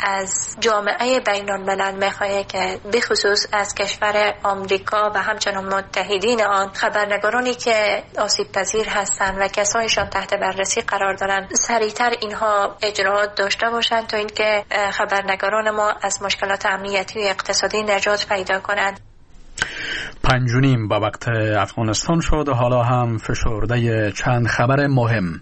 از جامعه بین الملل میخواد که بخصوص از کشور آمریکا و همچنین متحدین آن خبرنگارانی که آسیب پذیر هستند و کسایشان تحت بررسی قرار دارند سریعتر اینها اجراات داشته باشند تا اینکه خبرنگاران ما از مشکلات امنیتی و اقتصادی نجات پیدا کنند. 5:30 با وقت افغانستان شد. حالا هم فشرده چند خبر مهم.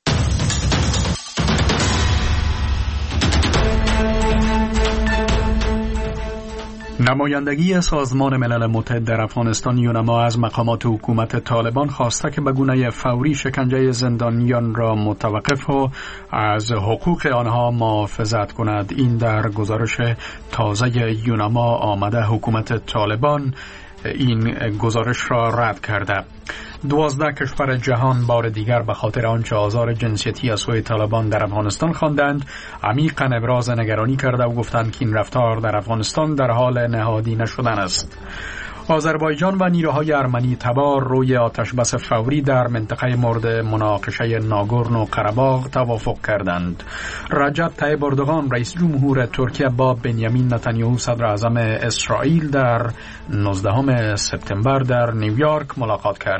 نمایندگی سازمان ملل متحد در افغانستان یونما از مقامات حکومت طالبان خواسته که به گونه فوری شکنجه زندانیان را متوقف و از حقوق آنها محافظت کند. این در گزارش تازه یونما آمده. حکومت طالبان این گزارش را رد کرده. 12 کشور جهان بار دیگر به خاطر آنچه آزار جنسیتی از سوی طالبان در افغانستان خواندند عمیقاً ابراز نگرانی کرده و گفتند که این رفتار در افغانستان در حال نهادینه شدن است. آذربایجان و نیروهای ارمنی تبار روی آتشبس فوری در منطقه مورد مناقشه ناگورنو قره‌باغ توافق کردند. رجب طیب اردوغان رئیس جمهور ترکیه با بنیامین نتانیاهو صدر اعظم اسرائیل در 19 سپتامبر در نیویورک ملاقات کرد.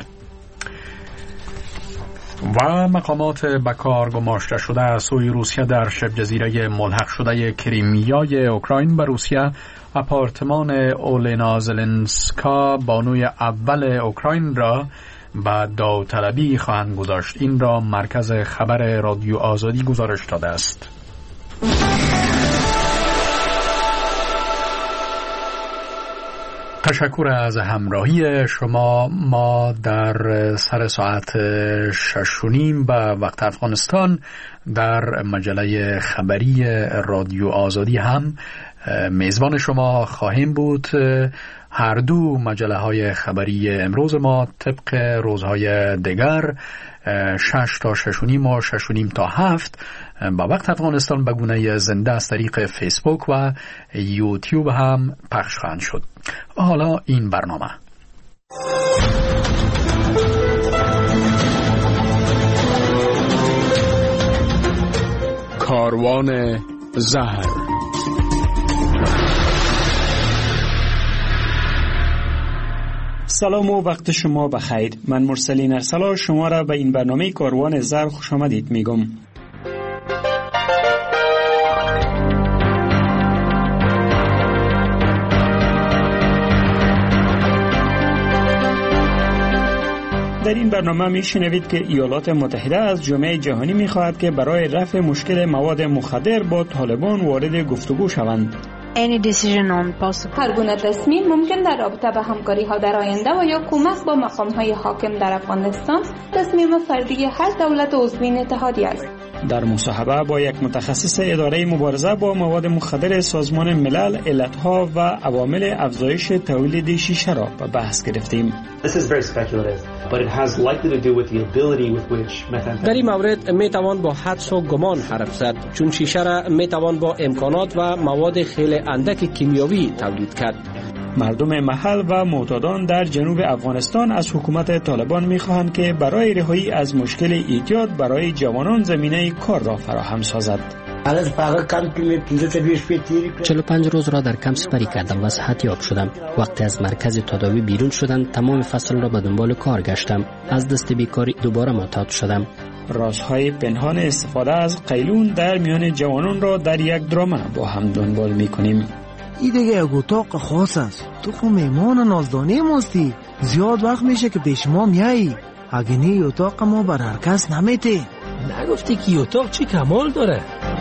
و مقامات به کار گماشته شده از سوی روسیه در شبه جزیره ملحق شده کریمیای اوکراین به روسیه آپارتمان اولنا زلنسکا بانوی اول اوکراین را به داوطلبی خواهند گذاشت. این را مرکز خبر رادیو آزادی گزارش داده است. تشکر از همراهی شما. ما در سر ساعت 6:30 به وقت افغانستان در مجله خبری رادیو آزادی هم میزبان شما خواهیم بود. هر دو مجله های خبری امروز ما طبق روزهای دیگر 6 تا 6:30 و 6:30 تا 7 با وقت افغانستان به گونه زنده از طریق فیسبوک و یوتیوب هم پخش خواهند شد. حالا این برنامه کاروان زهر. سلام و وقت شما بخیر. من مرسلین ارسلا شما را به این برنامه کاروان زهر خوش آمدید میگم. در این برنامه میشنوید که ایالات متحده از جامعه جهانی میخواهد که برای رفع مشکل مواد مخدر با طالبان وارد گفتگو شوند. هر گونه تصمیم ممکن در رابطه به همکاری ها در آینده و یا کمک با مقام های حاکم در افغانستان تصمیم فردی هر دولت عضوین اتحادیه است. در مصاحبه با یک متخصص اداره مبارزه با مواد مخدر سازمان ملل علتها و عوامل افزایش تولید شیشه را به بحث گرفتیم. در این مورد می توان با حدس و گمان حرف زد، چون شیشه را می توان با امکانات و مواد خیلی اندک کیمیاوی تولید کرد. مردم محل و معتادان در جنوب افغانستان از حکومت طالبان می‌خواهند که برای رهایی از مشکل ایجاد برای جوانان زمینه کار را فراهم سازد. 45 روز را در کمپ سپری کردم و صحتیاب شدم. وقتی از مرکز تداوی بیرون شدم تمام فصل را به دنبال کار گشتم. از دست بیکاری دوباره معتاد شدم. رازهای پنهان استفاده از قیلون در میان جوانان را در یک درامه با هم دنبال می‌کنیم. این دیگه یک اتاق خاص است. تو خو میمان نازدانه ماستی. زیاد وقت میشه که پیش ما میایی. اگه نه اتاق ما بر هر کس نمیته. نگفتی که اتاق چی کمال داره؟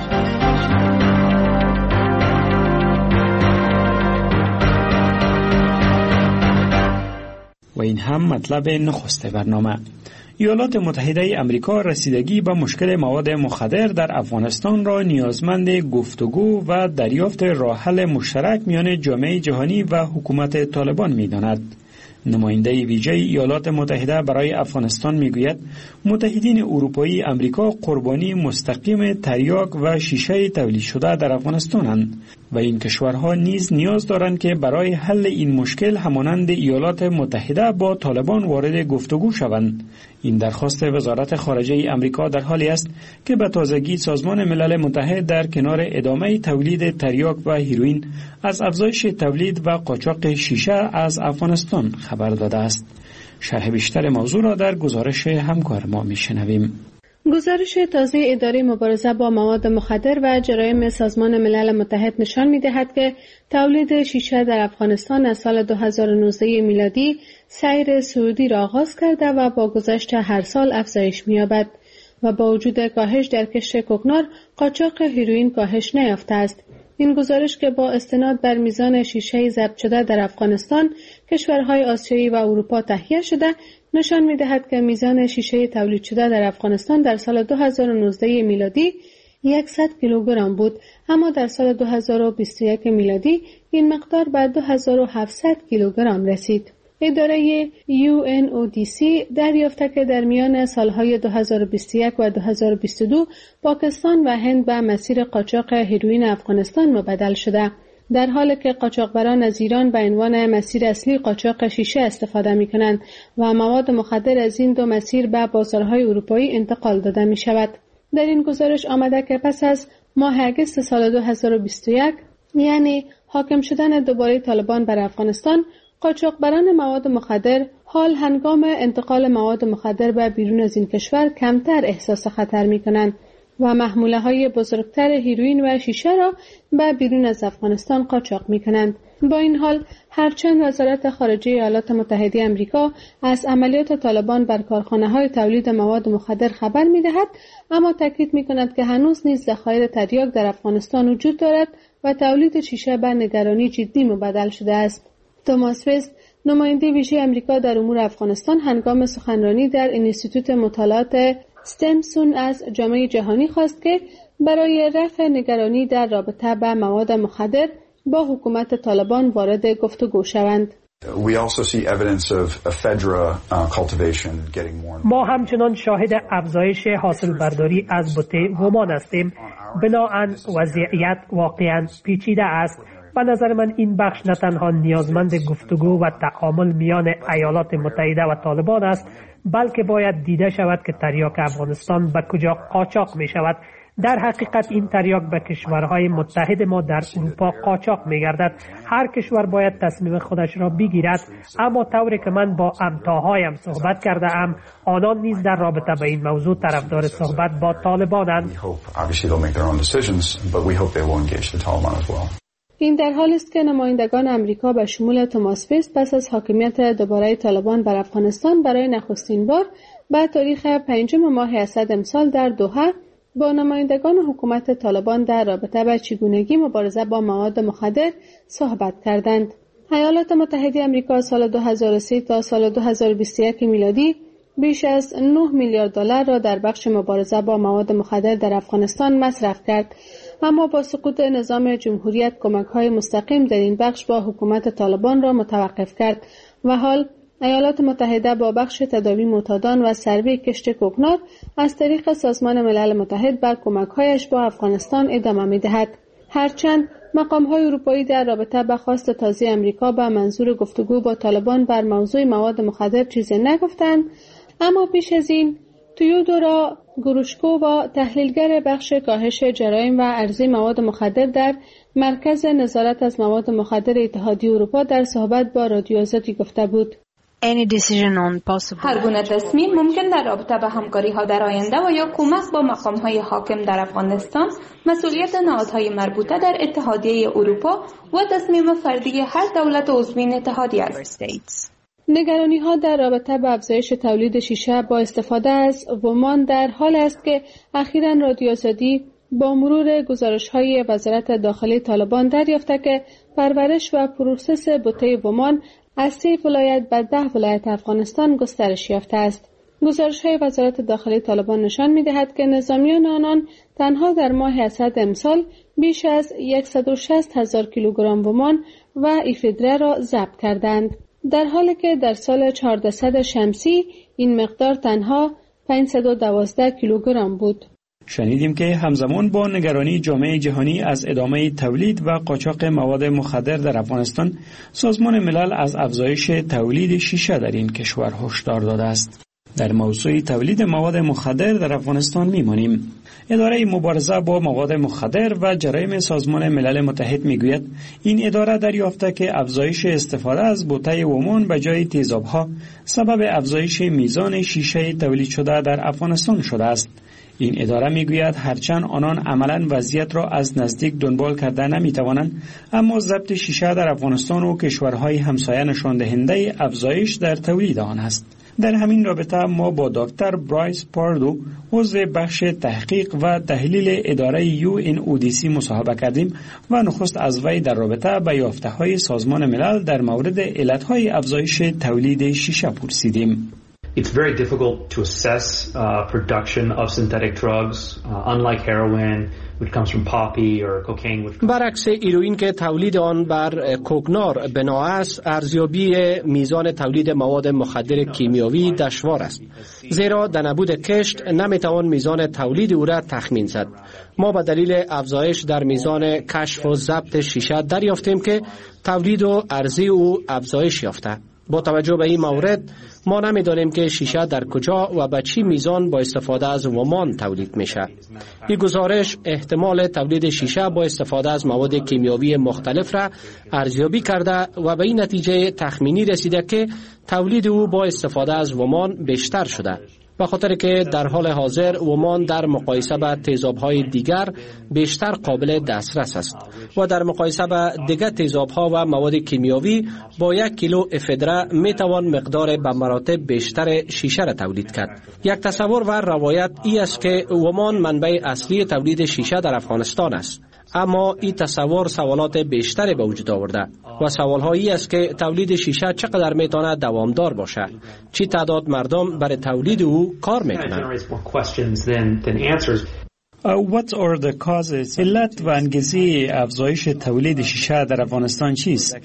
و این هم مطلب نخست برنامه. ایالات متحده امریکا رسیدگی به مشکل مواد مخدر در افغانستان را نیازمند گفتگو و دریافت راه حل مشترک میان جامعه جهانی و حکومت طالبان می‌داند. نماینده ویژه ایالات متحده برای افغانستان میگوید متحدین اروپایی امریکا قربانی مستقیم تریاک و شیشه تولید شده در افغانستانند و این کشورها نیز نیاز دارند که برای حل این مشکل همانند ایالات متحده با طالبان وارد گفتگو شوند. این درخواست وزارت خارجه امریکا در حالی است که به تازگی سازمان ملل متحد در کنار ادامه تولید تریاک و هیروئین از افزایش تولید و قاچاق شیشه از افغانستان خبر داده است. شرح بیشتر موضوع را در گزارش همکار ما میشنویم. گزارش تازه اداره مبارزه با مواد مخدر و جرایم سازمان ملل متحد نشان می‌دهد که تولید شیشه در افغانستان از سال 2019 میلادی سیر صعودی را آغاز کرده و با گذشت هر سال افزایش می‌یابد و با وجود کاهش در کشت کوکنار، قاچاق هیروئین کاهش نیافته است. این گزارش که با استناد بر میزان شیشه ضبط شده در افغانستان، کشورهای آسیایی و اروپا تهیه شده، نشان می‌دهد که میزان شیشه تولید شده در افغانستان در سال 2019 میلادی 100 کیلوگرم بود، اما در سال 2021 میلادی این مقدار به 2700 کیلوگرم رسید. اداره UNODC دریافت که در میان سالهای 2021 و 2022 پاکستان و هند به مسیر قاچاق هیروئین افغانستان مبدل شده، در حالی که قاچاقبران از ایران به عنوان مسیر اصلی قاچاق شیشه استفاده می‌کنند و مواد مخدر از این دو مسیر به بازارهای اروپایی انتقال داده می‌شود. در این گزارش آمده که پس از ماه اگست سال 2021، یعنی حاکم شدن دوباره طالبان بر افغانستان، قاچاقبران مواد مخدر حال هنگام انتقال مواد مخدر به بیرون از این کشور کمتر احساس خطر می‌کنند و محموله‌های بزرگتر هیروئین و شیشه را به بیرون از افغانستان قاچاق می‌کنند. با این حال هرچند وزارت خارجه ایالات متحده آمریکا از عملیات طالبان بر کارخانه‌های تولید مواد مخدر خبر می‌دهد، اما تاکید می‌کند که هنوز نیز ذخایر تریاک در افغانستان وجود دارد و تولید شیشه به نگرانی جدی مبدل شده است. توماس وست، نماینده ویژه آمریکا در امور افغانستان، هنگام سخنرانی در انستیتوت مطالعات ستمسون از جامعه جهانی خواست که برای رفع نگرانی در رابطه با مواد مخدر با حکومت طالبان وارد گفتگو شوند. ما همچنان شاهد افزایش حاصل برداری از بوته ومان هستیم. بنابراین وضعیت واقعا پیچیده است. به نظر من این بخش نه تنها نیازمند گفتگو و تعامل میان ایالات متحده و طالبان است، بلکه باید دیده شود که تریاک افغانستان به کجا قاچاق می شود. در حقیقت این تریاک به کشورهای متحد ما در اروپا قاچاق می گردد. هر کشور باید تصمیم خودش را بگیرد، اما طوری که من با همتاهایم صحبت کرده ام، آنان نیز در رابطه به این موضوع طرفدار صحبت با طالبانند. این در حالی است که نمایندگان آمریکا به شمول توماس وست پس از حاکمیت دوباره طالبان بر افغانستان برای نخستین بار به تاریخ 5 ماه اسد امسال در دوحه با نمایندگان حکومت طالبان در رابطه با چگونگی مبارزه با مواد مخدر صحبت کردند. ایالات متحده آمریکا سال 2003 تا سال 2021 میلادی بیش از 9 میلیارد دلار را در بخش مبارزه با مواد مخدر در افغانستان مصرف کرد، اما با سقوط نظام جمهوریت کمک‌های مستقیم در این بخش با حکومت طالبان را متوقف کرد و حال ایالات متحده با بخش تداوی معتادان و سروی کشت کوکنار از طریق سازمان ملل متحد بر کمک‌هایش با افغانستان ادامه می‌دهد. هرچند مقام‌های اروپایی در رابطه با خواست تازه آمریکا به منظور گفتگو با طالبان بر موضوع مواد مخدر چیزی نگفتند، اما پیش از این تیودورا گروشکو و تحلیلگر بخش کاهش جرایم و عرضه مواد مخدر در مرکز نظارت از مواد مخدر اتحادیه اروپا در صحبت با رادیو آزادی گفته بود: هر گونه تصمیم ممکن در رابطه با همکاری‌ها در آینده و یا کمک با مقام‌های حاکم در افغانستان مسئولیت نهادهای مربوطه در اتحادیه اروپا و تصمیم فردی هر دولت عضوین اتحادیه است. نگرانی‌ها در رابطه با افزایش تولید شیشه با استفاده از ومان در حال است که اخیراً رادیو آزادی با مرور گزارش‌های وزارت داخلی طالبان دریافته که پرورش و پروسس بوته ومان از 3 ولایت به 10 ولایت افغانستان گسترش یافته است. گزارش‌های وزارت داخلی طالبان نشان می‌دهد که نظامیان آنان تنها در ماه اسد امسال بیش از 160,000 کیلوگرم ومان و افیدره را ضبط کردند. در حالی که در سال 1400 شمسی این مقدار تنها 512 کیلوگرم بود. شنیدیم که همزمان با نگرانی جامعه جهانی از ادامه تولید و قاچاق مواد مخدر در افغانستان، سازمان ملل از افزایش تولید شیشه در این کشور هشدار داده است. در موضوع تولید مواد مخدر در افغانستان میمانیم. اداره مبارزه با مواد مخدر و جرایم سازمان ملل متحد میگوید این اداره دریافته که افزایش استفاده از بوته ومان به جای تیزابها سبب افزایش میزان شیشه تولید شده در افغانستان شده است. این اداره میگوید هرچند آنان عملاً وضعیت را از نزدیک دنبال کرده نمیتوانند، اما ضبط شیشه در افغانستان و کشورهای همسایه نشان دهنده افزایش در تولید آن است. در همین رابطه ما با دکتر برایس پاردو، عضو بخش تحقیق و تحلیل اداره UNODC مصاحبه کردیم و نخست از وی در رابطه با یافته‌های سازمان ملل در مورد علتهای افزایش تولید شیشه پرسیدیم. It's very difficult to assess production of synthetic drugs, unlike heroin, which comes from poppy or cocaine. برعکس هیروئین که تولید آن بر کوکنار بنا است، ارزیابی میزان تولید مواد مخدر کیمیاوی دشوار است، زیرا در نبود کشت نمیتوان میزان تولید او را تخمین زد. ما به دلیل افزایش در میزان کشف و ضبط شیشه دریافتیم که تولید و عرضه او افزایش یافته. با توجه به این مورد ما نمی‌دانیم که شیشه در کجا و به چی میزان با استفاده از ومان تولید میشه. این گزارش احتمال تولید شیشه با استفاده از مواد کیمیاوی مختلف را ارزیابی کرده و به این نتیجه تخمینی رسیده که تولید او با استفاده از ومان بیشتر شده، به خاطر که در حال حاضر ومان در مقایسه با تیزاب‌های دیگر بیشتر قابل دسترس است و در مقایسه با دیگر تیزاب‌ها و مواد کیمیاوی با 1 کیلو افدره میتوان مقدار به مراتب بیشتر شیشه را تولید کرد. یک تصور و روایت ای است که ومان منبع اصلی تولید شیشه در افغانستان است، اما این تصور سوالات بیشتری به وجود آورده و سوال‌هایی است که تولید شیشه چقدر میتونه دوامدار باشه، چی تعداد مردم برای تولید او کار میکنند. What are the causes؟ علت و انگیزه افزایش تولید شیشه در افغانستان چیست؟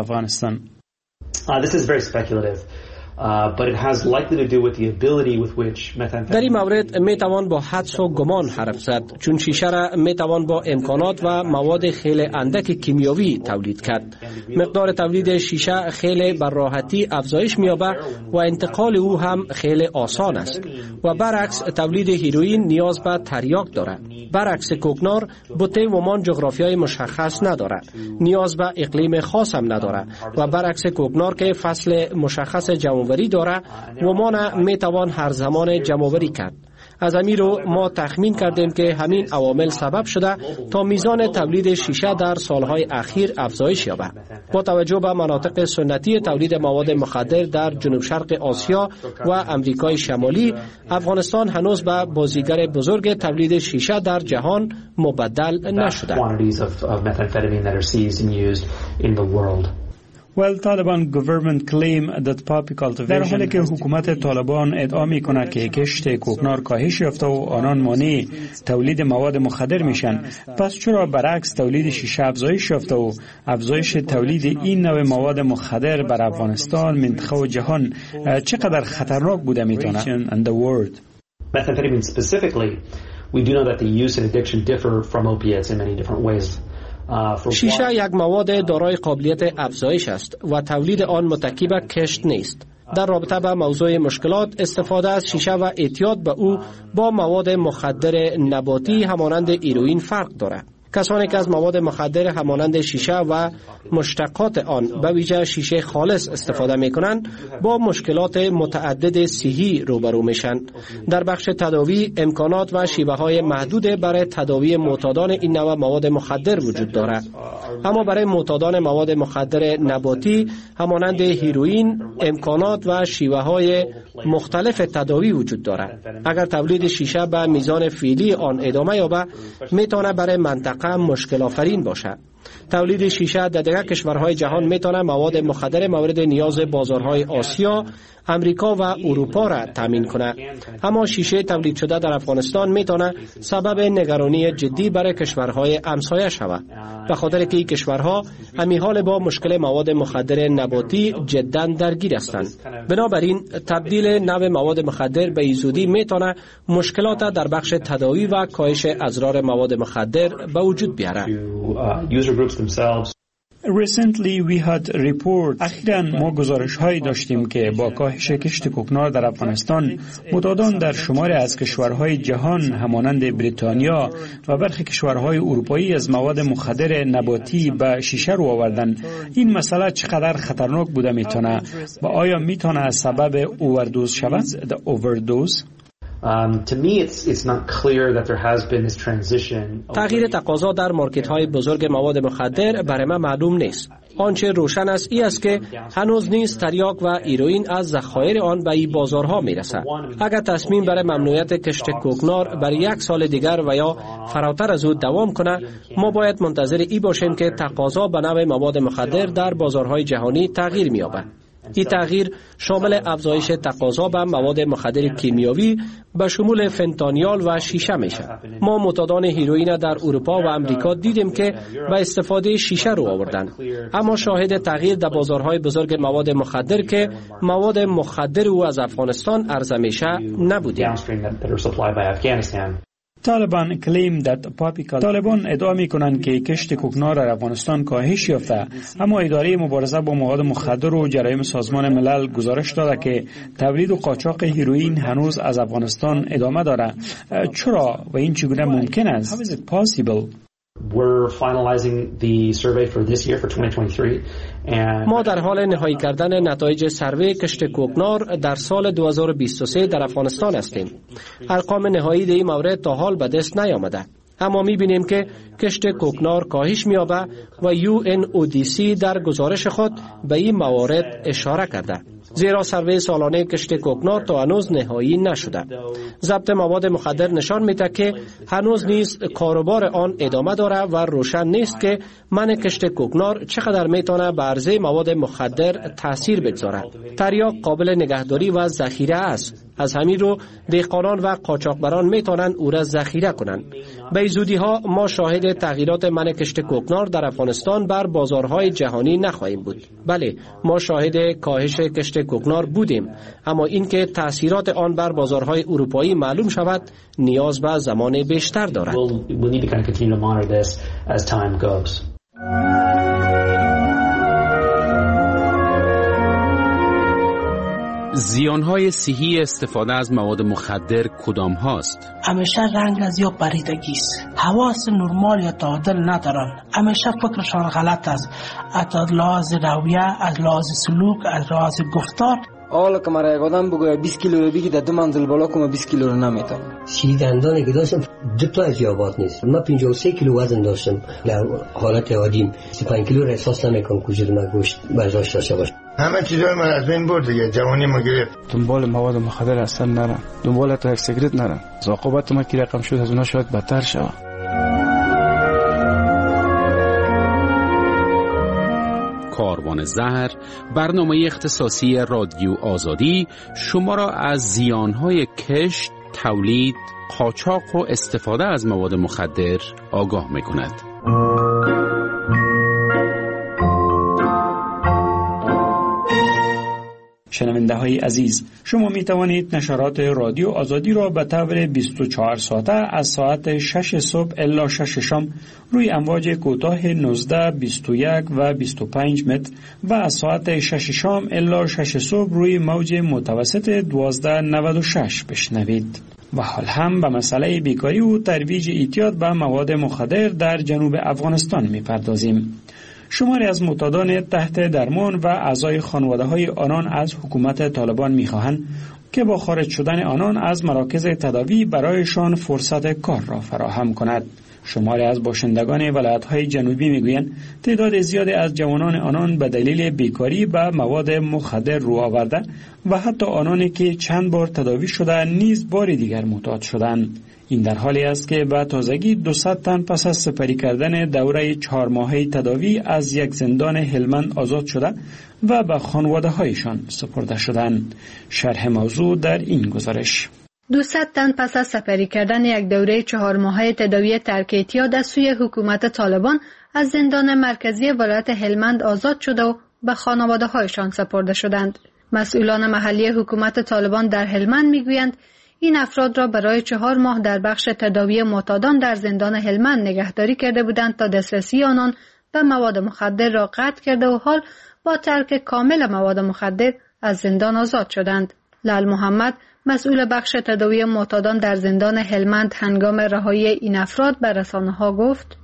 This is very speculative. But it has likely to do with the ability with which methamphetamine. در این مورد میتوان با حدس و گمان حرف زد، چون شیشه را میتوان با امکانات و مواد خیلی اندک کیمیاوی تولید کرد. مقدار تولید شیشه خیلی بر راحتی افزایش می‌یابد و انتقال او هم خیلی آسان است و برعکس تولید هیروئین نیاز به تریاک دارد. برعکس کوکنار، بوته ومان جغرافیای مشخص ندارد، نیاز به اقلیم خاص هم ندارد و برعکس کوکنار که فصل مشخص جمع‌آوری داره، ومان میتوان هر زمان جمع‌آوری کرد. از همین رو ما تخمین کردیم که همین عوامل سبب شده تا میزان تولید شیشه در سالهای اخیر افزایش یابد. با توجه به مناطق سنتی تولید مواد مخدر در جنوب شرق آسیا و امریکای شمالی، افغانستان هنوز به بازیگر بزرگ تولید شیشه در جهان مبدل نشده. در حالی که حکومت طالبان ادعا می‌کند که کشت کوکنار کاهش یافته و آنان مانع تولید مواد مخدر میشن، پس چرا برعکس تولید شیشه افزایش یافته و افزایش تولید این نوع مواد مخدر بر افغانستان، منطقه و جهان چقدر خطرناک بوده میتونه؟ Methamphetamine specifically, we do know that the use and addiction differ from opiates in many different ways. شیشه یک مواد دارای قابلیت افزایش است و تولید آن متکی به کشت نیست. در رابطه با موضوع مشکلات، استفاده از شیشه و اعتیاد به او با مواد مخدر نباتی همانند هیروئین فرق دارد. کسانی که از مواد مخدر همانند شیشه و مشتقات آن به ویژه شیشه خالص استفاده می‌کنند با مشکلات متعدد صحی روبرو میشن. در بخش تداوی امکانات و شیوه‌های محدود برای تداوی معتادان این نوع مواد مخدر وجود دارد، اما برای معتادان مواد مخدر نباتی همانند هیروئین امکانات و شیوه‌های مختلف تداوی وجود دارد. اگر تولید شیشه به میزان فعلی آن ادامه یابد، میتونه برای منطقه واقعا مشکل آفرین باشد. تولید شیشه در دیگر کشورهای جهان میتونه مواد مخدر مورد نیاز بازارهای آسیا، امریکا و اروپا را تامین کند. اما شیشه تولید شده در افغانستان میتونه سبب نگرانی جدی برای کشورهای همسایه شود، به خاطر که این کشورها همی حال با مشکل مواد مخدر نباتی جدا درگیر هستند. بنابراین تبدیل نوع مواد مخدر به زودی میتونه مشکلات در بخش تداوی و کاهش اضرار مواد مخدر به وجود بیاره. اخیراً ما گزارش‌هایی داشتیم که با کاهش کشت کوکنار در افغانستان متعادل در شماری از کشورهای جهان همانند بریتانیا و برخی کشورهای اروپایی از مواد مخدر نباتی به شیشه رو آوردن. این مسئله چقدر خطرناک بوده میتونه و آیا میتونه از سبب اووردوز شود؟ تغییر تقاضا در مارکت‌های بزرگ مواد مخدر برای من معلوم نیست. آنچه روشن است این است که هنوز نیز تریاک و هیروئین از ذخایر آن به این بازارها میرسد. اگر تصمیم برای ممنوعیت کشت کوکنار برای 1 سال دیگر و یا فراتر از او دوام کنه، ما باید منتظر این باشیم که تقاضا به نوع مواد مخدر در بازارهای جهانی تغییر می‌یابد. این تغییر شامل افزایش تقاضا به مواد مخدر کیمیاوی به شمول فنتانیال و شیشه میشه. ما معتادان هیروئین در اروپا و امریکا دیدیم که به استفاده شیشه رو آوردن، اما شاهد تغییر در بازارهای بزرگ مواد مخدر که مواد مخدر او از افغانستان عرضه میشه نبودیم. طالبان ادعا میکنند که کشت کوکنار در افغانستان کاهش یافته، اما اداره مبارزه با مواد مخدر و جرایم سازمان ملل گزارش داده که تولید و قاچاق هیروئین هنوز از افغانستان ادامه داره. چرا و این چگونه ممکن است؟ ما در حال نهایی کردن نتایج سروی کشت کوکنار در سال 2023 در افغانستان هستیم. ارقام نهایی در این مورد تا حال به دست نیامده، اما می‌بینیم که کشت کوکنار کاهش می‌یابد و UNODC در گزارش خود به این موارد اشاره کرده. زیرا سروی سالانه کشت کوکنار تا هنوز نهایی نشده. ضبط مواد مخدر نشان میده که هنوز نیز کاروبار آن ادامه داره و روشن نیست که منع کشت کوکنار چقدر میتونه بر عرضه مواد مخدر تاثیر بگذارد. تریاک قابل نگهداری و ذخیره است. از همین رو دهقانان و قاچاقبران میتونن او را ذخیره کنند. به زودی ها ما شاهد تغییرات منع کشت کوکنار در افغانستان بر بازارهای جهانی نخواهیم بود. بله، ما شاهد کاهش کشت کوکنار بودیم، اما اینکه تأثیرات آن بر بازارهای اروپایی معلوم شود نیاز به زمان بیشتر دارد. زیانهای صحی استفاده از مواد مخدر کدام هاست؟ همیشه رنگ از یا پریدگی است، حواس نرمال یا تعادل ندارن، همیشه فکرشان غلط است، از لحاظ رویه، از لحاظ سلوک، از لحاظ گفتار. حالا که مرا یک آدم بگوید 20 کیلو رو بگی در 2 منزل بالا کنم 20 کیلو رو نمیتونم. سی دندانی که داشتم 2 تا از یابات نیست. من 53 کیلو وزن داشتم. در حالت عادیم 35 کیلو رو احساس نمیکنم کجا من گوشت برداشت داشته باشم. همه چیزای من از بین برد دیگه، جوانی ما گرفت. دنبال مواد مخدر اصلا نرم، دنبال تا یک سیگرت نرم. عاقبت ما که رقم شد از اونها شاید بدتر شود. کاروان زهر، برنامه اختصاصی رادیو آزادی شما را از زیانهای کشت، تولید، قاچاق و استفاده از مواد مخدر آگاه می‌کند. شنونده های عزیز، شما می توانید نشرات رادیو آزادی را به طور 24 ساعته از ساعت 6 صبح الی 6 شام روی امواج کوتاه 19، 21 و 25 متر و از ساعت 6 شام الی 6 صبح روی موج متوسط 1296 بشنوید. و حال هم به مسئله بیکاری و ترویج اعتیاد به مواد مخدر در جنوب افغانستان می پردازیم. شماری از معتادان تحت درمان و اعضای خانواده‌های آنان از حکومت طالبان می‌خواهند که با خارج شدن آنان از مراکز تداوی برایشان فرصت کار را فراهم کند. شماری از باشندگان ولایت‌های جنوبی میگویند تعداد زیادی از جوانان آنان به دلیل بیکاری به مواد مخدر رو آورده و حتی آنانی که چند بار تداوی شده نیز بار دیگر معتاد شدند. این در حالی است که به تازگی 200 تن پس از سپری کردن دوره 4 ماهه تداوی از یک زندان هلمند آزاد شده و به خانواده‌هایشان سپرده شدند. شرح موضوع در این گزارش. 200 تن پس از سپری کردن یک دوره 4 ماهه تداوی ترک اعتیاد از سوی حکومت طالبان از زندان مرکزی ولایت هلمند آزاد شده و به خانواده‌هایشان سپرده شدند. مسئولان محلی حکومت طالبان در هلمند میگویند این افراد را برای 4 ماه در بخش تداوی معتادان در زندان هلمند نگهداری کرده بودند تا دسترسی آنان به مواد مخدر را قطع کرده و حال با ترک کامل مواد مخدر از زندان آزاد شدند. لال محمد مسئول بخش تداوی معتادان در زندان هلمند هنگام رهایی این افراد به رسانه‌ها گفت: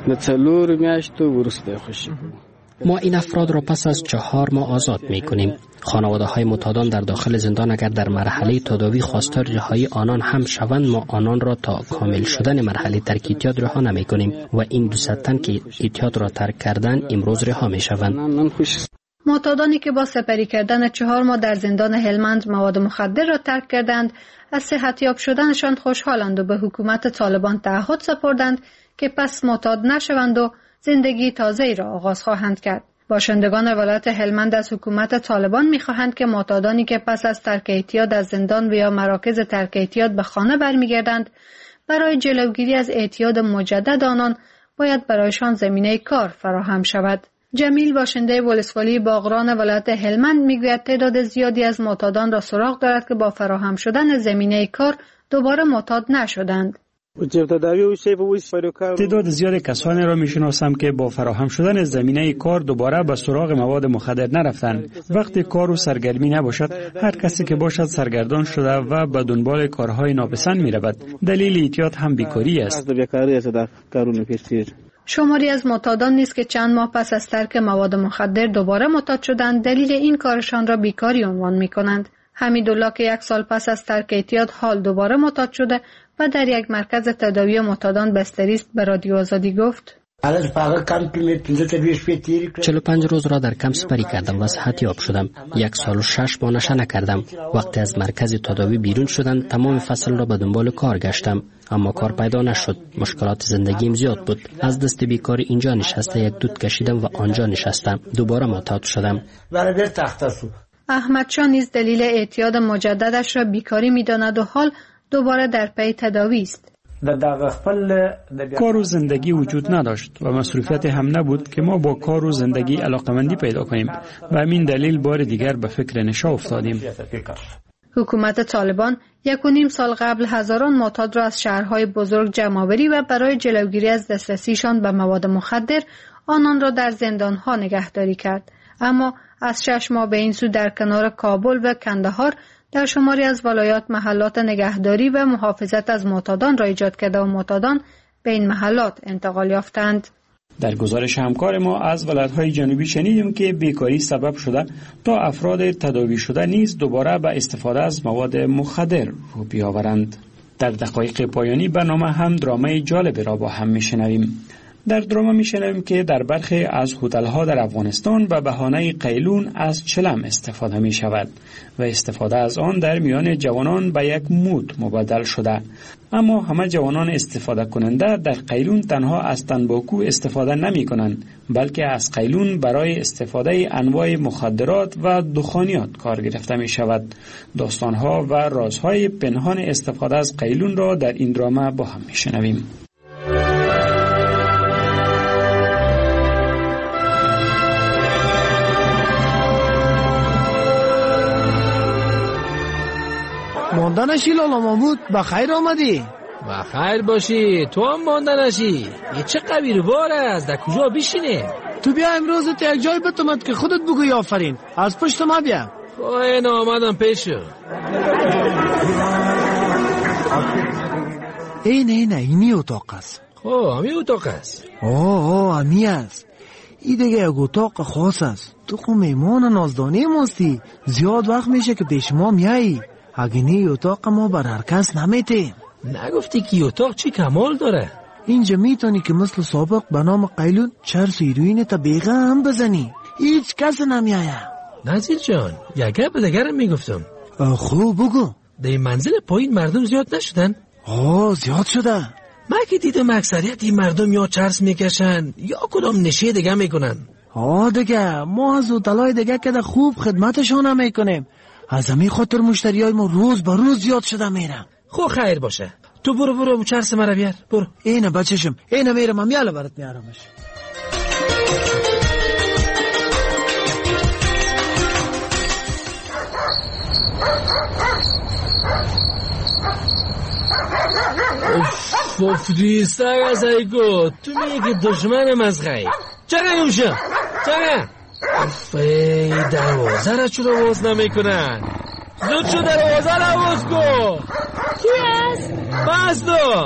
ما این افراد را پس از 4 ماه آزاد می کنیم. خانواده های معتادان در داخل زندان اگر در مرحله تداوی خواستار رهایی آنان هم شوند، ما آنان را تا کامل شدن مرحله ترک اعتیاد رها نمی کنیم و این 200 تن که اعتیاد را ترک کردن امروز رها می شوند. معتادانی که با سپری کردن 4 ماه در زندان هلمند مواد مخدر را ترک کردند از صحتیاب شدنشان خوشحالند و به حکومت طالبان تعهد سپردند که پس معتاد نشوند و زندگی تازه‌ای را آغاز خواهند کرد. باشندگان ولایت هلمند از حکومت طالبان می‌خواهند که معتادانی که پس از ترک اعتیاد از زندان و یا مراکز ترک اعتیاد به خانه برمیگردند برای جلوگیری از اعتیاد مجدد آنان باید برایشان زمینه کار فراهم شود. جمیل باشنده ولسوالی باغران ولایت هلمند میگوید تعداد زیادی از معتادان را سراغ دارد که با فراهم شدن زمینه کار دوباره معتاد نشدند. تعداد زیاد کسانی را میشناسم که با فراهم شدن زمینه کار دوباره به سراغ مواد مخدر نرفتند. وقتی کار و سرگرمی نباشد، هر کسی که باشد سرگردان شده و به دنبال کارهای ناپسند میرود. دلیل اعتیاد هم بیکاری است. شماری از معتادان نیست که چند ماه پس از ترک مواد مخدر دوباره معتاد شدند دلیل این کارشان را بیکاری عنوان میکنند. حمیدالله که 1 سال پس از ترک اعتیاد حال دوباره معتاد شده و در یک مرکز تداوی معتادان بستری است به رادیو آزادی گفت: 45 روز را در کمپ سپری کردم و صحتیاب شدم. 1 سال و 6 ماه نشه نکردم. وقتی از مرکز تداوی بیرون شدم تمام فصل را به دنبال کار گشتم، اما کار پیدا نشد. مشکلات زندگیم زیاد بود. از دست بیکاری اینجا نشسته یک دود کشیدم و آنجا نشستم. دوباره معتاد شدم. احمد شاه نیز دلیل اعتیاد مجددش را بیکاری می‌داند و حال دوباره در پی تداوی است. کار و زندگی وجود نداشت و مصروفیت هم نبود که ما با کار و زندگی علاقمندی پیدا کنیم و همین دلیل بار دیگر به فکر نشا افتادیم. حکومت طالبان 1.5 سال قبل هزاران معتاد را از شهرهای بزرگ جمع‌آوری و برای جلوگیری از دسترسیشان به مواد مخدر آنان را در زندانها نگهداری کرد. اما از 6 ماه به این سو در کنار کابل و کندهار در شماری از ولایات محلات نگهداری و محافظت از معتادان را ایجاد کرده و معتادان به این محلات انتقال یافتند. در گزارش همکار ما از ولایت‌های جنوبی شنیدیم که بیکاری سبب شده تا افراد تداوی شده نیز دوباره به استفاده از مواد مخدر رو بیاورند. در دقایق پایانی برنامه هم درامای جالبی را با هم میشنویم. در درام میشنویم که در برخی از هتل‌ها در افغانستان به بهانه قیلون از چلم استفاده می شود و استفاده از آن در میان جوانان به یک مود مبادل شده. اما همه جوانان استفاده کننده در قیلون تنها از تنباکو استفاده نمی کنند، بلکه از قیلون برای استفاده انواع مخدرات و دخانیات کار گرفته می شود. داستانها و رازهای پنهان استفاده از قیلون را در این درام با هم می شنویم. ماندنشی لالا محمود بخیر آمدی. بخیر باشی. تو هم ماندنشی. یه چه قبیلوار است، در کجا بشینه؟ تو بیا امروز یک جای بتومد که خودت بگوی آفرین. از پشت ما بیا. این آمدم پیشو. اینی اتاق است. همی اتاق است. همی است. این دیگه یک اتاق خاص است. تو خو میمان نازدانه ماستی. زیاد وقت میشه که پیش ما میایی. اگه نی اتاق ما بر هر کس نمیتیم. نگفتی که اتاق چی کمال داره؟ اینجا میتونی که مثل سابق به نام قیلون چرس هیروین تا بیغه هم بزنی، هیچ کس نمیایه. نظیر جان یک گپ دیگرم میگفتم. خوب بگو. در این منزل پایین مردم زیاد نشدن؟ زیاد شده. من که دیدم اکثریت این مردم یا چرس میکشن یا کدام نشه دیگه میکنن. دیگه ما از اوتلای دیگه که خوب خدمتشون میکنیم، از همین خاطر مشتریای ما روز به روز زیاد شده میرن. خب خیر باشه، تو برو چرس مرا بیار. برو. اینه بچشم، اینه میرم، هم یالا برات میارمش. فریستر از ایگو تو میگی دشمن مزغی چرا نمیشه؟ چرا؟ ای دروازه را چرا باز نمیکنن؟ زود شو دروازه را باز کن. کی است؟ باز دو.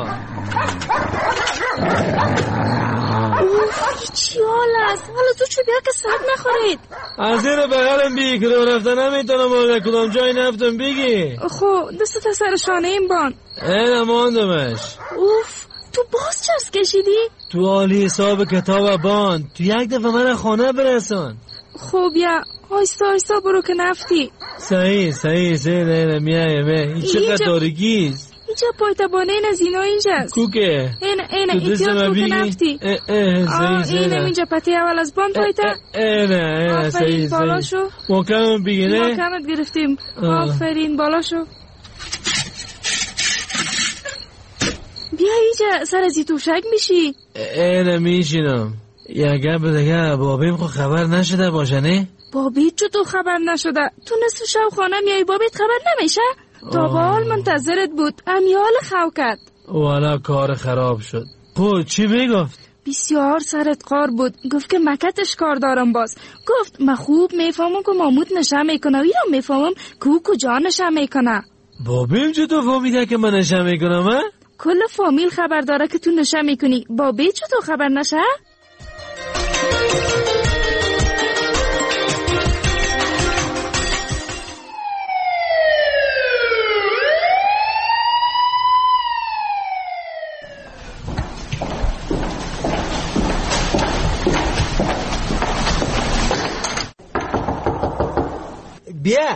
چی حال است؟ حالا تو چو بیا که سگ نخورید. از این بغلم بگی که دو رفته نمیتونم آنه کدام جای نفتم بگی. خب دست سر شانه این بان. این ماندمش. تو باز چرس کشیدی؟ تو حالی حساب کتاب بان تو یک دفعه من خانه برسان. خب یا آیستا برو که نفتی. صحیح نه میایم. این چقدر دارگیست. اینجا پایتبانه این از اینا اینجاست. کوکه اینه ایتیات رو که نفتی. اینه اینجا پتی اول از بان پایتا. اینه آفرین بالا شو. محکمت بگینه. محکمت گرفتیم. آفرین بالا شو. بیا اینجا سر از توشک میشی. اینه میشینم. یک گپ دیگه بابیم خو خبر نشده باشه نه؟ بابیت چطور خبر نشده؟ تو نصف شب خانه میای بابیت خبر نمیشه؟ تا به حال منتظرت بود، امیال خو کرد. والا کار خراب شد. خود چی میگفت؟ بسیار سرت قار بود، گفت که مکتش کار دارم باز. گفت من خوب میفهمم که مامود نشه میکنه و یا میفهمم که او کجا نشه میکنه. بابیم چطور فهمیده که من نشه میکنم؟ کل فامیل خبر داره که تو نشه میکنی. بابی چطور خبر نشه؟ بیا.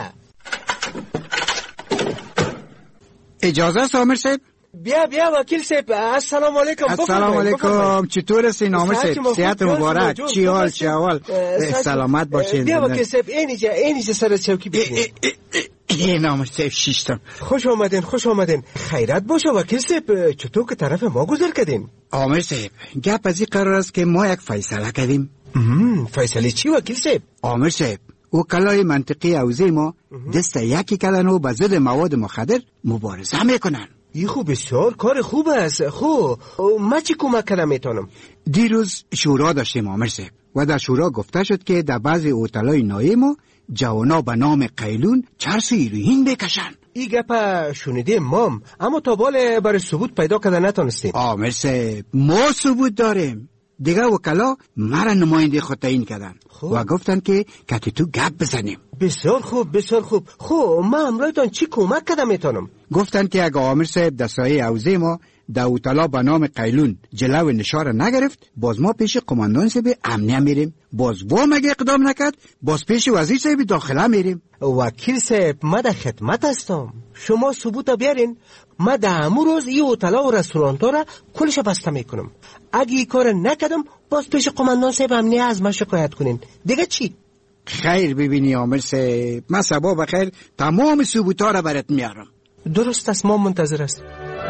اجازه است عامر صاحب؟ بیا وکیل صاحب. السلام علیکم. السلام علیکم. چطور هستی عامر صاحب؟ صحت مبارک. چی حال؟ سلامت باشین. بیا وکیل صاحب اینجا سر چوکی بشین. این عامر صاحب شیشتم. خوش آمدین. خیرت باشه وکیل صاحب. چطور که طرف ما گذر کردین؟ عامر صاحب گپ از این قرار است که ما یک فیصله کردیم. فیصله چی وکیل صاحب؟ عامر صاحب وکلای منطقی حوزه ما دست یکی کردن و به ضد مواد مخدر مبارزه میکنن. این خوب بسیار کار خوب است. خب ما چی کمک کنم میتونم؟ دیروز شورا داشتیم عامر صاحب و در شورا گفته شد که در بعضی هتل‌های نایه ما جوانا به نام قیلون چرس هیروئین بکشن. این گپ شنیدیم مام، اما تا بال برای ثبوت پیدا کرده نتونستیم. عامر صاحب ما ثبوت داریم. دیگه وکلا مرا نماینده خود تعیین کردن و گفتن که تو گپ بزنیم. بسیار خوب. خب ما امرایتان چی کمک کردم میتونم؟ گفتن که اگه عامر صاحب در سایه حوزه ما در اوتلا به نام قیلون جلو نشاره نگرفت، باز ما پیش قماندان صاحب امنیه میریم. باز با مگه اقدام نکرد، باز پیش وزیر صاحب داخله میریم. وکیل صاحب ما در خدمت هستم. شما ثبوت بیارین. ما در همون روز این هتل‌ها و رستوران‌ها را کلش بسته میکنم. اگه این کار نکردم باز پیش قماندان صاحب امنیه از من شکایت کنین. دیگه چی؟ خیر ببینی عامر صاحب، من صبح بخیر تمام ثبوت‌ها را برات میارم. درست است، ما منتظر است.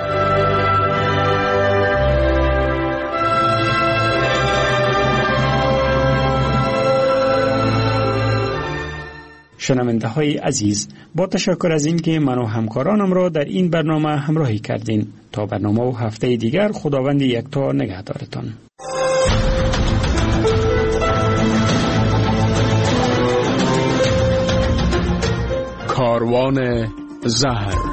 شنونده های عزیز، با تشکر از این که من و همکارانم را در این برنامه همراهی کردین. تا برنامه و هفته دیگر خداوند یکتا نگهدارتان. کاروان زهر